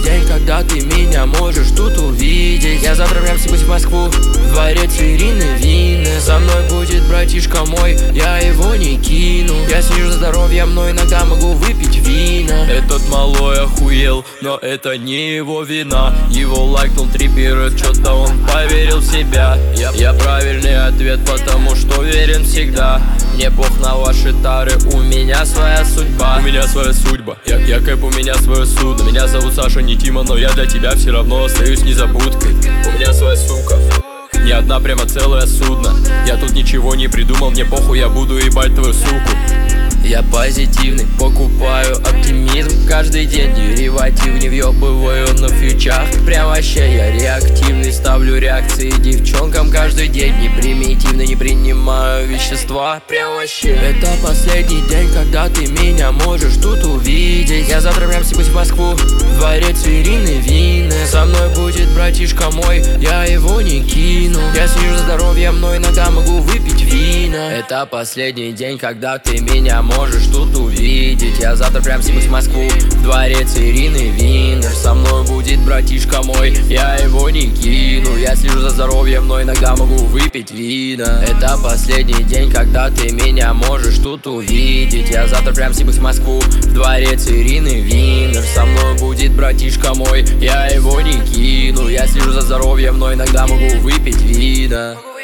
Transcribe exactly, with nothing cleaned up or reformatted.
день, когда ты меня можешь тут увидеть. Я завтра прям сибусь в Москву, в дворец Ирины Вины. Со мной будет братишка мой, я его не кину. Я слежу за здоровьем, но иногда могу выпить вина. Этот малой охуел, но это не его вина. Его лайкнул трипер, что-то он поверил в себя. Я, я правильный ответ, потому что уверен всегда. Мне пох на ваши тары, у меня своя судьба. У меня своя судьба, я, я кэп, у меня свое судно. Меня зовут Саша, не Тима, но я для тебя все равно остаюсь незабудкой. У меня своя сука, не одна, прямо целое судно. Я тут ничего не придумал, мне похуй, я буду ебать твою суку. Я позитивный, покупаю оптимизм каждый день. Дериватив не въебываю на фьючах. Прям вообще я реактивный, ставлю реакции девчонкам каждый день. Не примитивно, не принимаю вещества. Прям вообще. Это последний день, когда ты меня можешь тут увидеть. Я завтра прям сибусь в Москву, в дворец Ирины Вины. Со мной будет братишка мой, я его не кину. Я слежу за здоровьем, но иногда могу выпить вина. Это последний день, когда ты меня можешь тут увидеть. Я завтра прям сибусь в Москву, в дворец Ирины Винер. Со мной будет братишка мой, я его не кину. Я слежу за здоровьем, но иногда могу выпить вина. Это последний день, когда ты меня можешь тут увидеть. Я завтра прям сибусь в Москву, в дворец Ирины Винер. Со мной будет братишка мой, я его не кину. Я слежу за здоровьем, но иногда могу выпить вина.